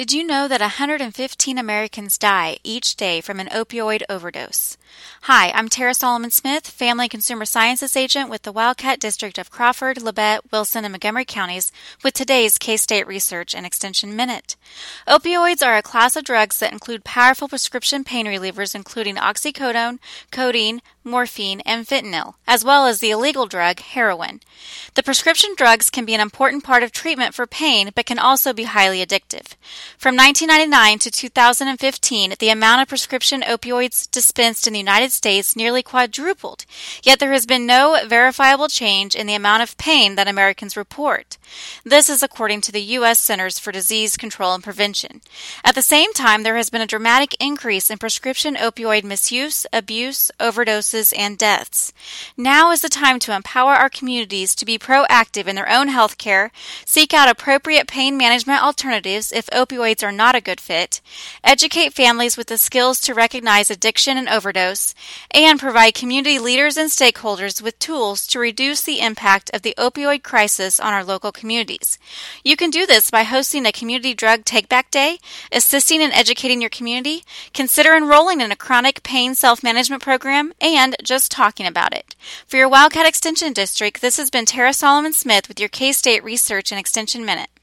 Did you know that 115 Americans die each day from an opioid overdose? Hi, I'm Tara Solomon Smith, Family Consumer Sciences Agent with the Wildcat District of Crawford, Labette, Wilson, and Montgomery counties with today's K-State Research and Extension Minute. Opioids are a class of drugs that include powerful prescription pain relievers including oxycodone, codeine, morphine, and fentanyl, as well as the illegal drug heroin. The prescription drugs can be an important part of treatment for pain but can also be highly addictive. From 1999 to 2015, the amount of prescription opioids dispensed in the United States nearly quadrupled, yet there has been no verifiable change in the amount of pain that Americans report. This is according to the U.S. Centers for Disease Control and Prevention. At the same time, there has been a dramatic increase in prescription opioid misuse, abuse, overdoses, and deaths. Now is the time to empower our communities to be proactive in their own health care, seek out appropriate pain management alternatives if opioids are not a good fit, educate families with the skills to recognize addiction and overdose, and provide community leaders and stakeholders with tools to reduce the impact of the opioid crisis on our local communities. You can do this by hosting a Community Drug Take-Back Day, assisting and educating your community, consider enrolling in a chronic pain self-management program, and just talking about it. For your Wildcat Extension District, this has been Tara Solomon Smith with your K-State Research and Extension Minute.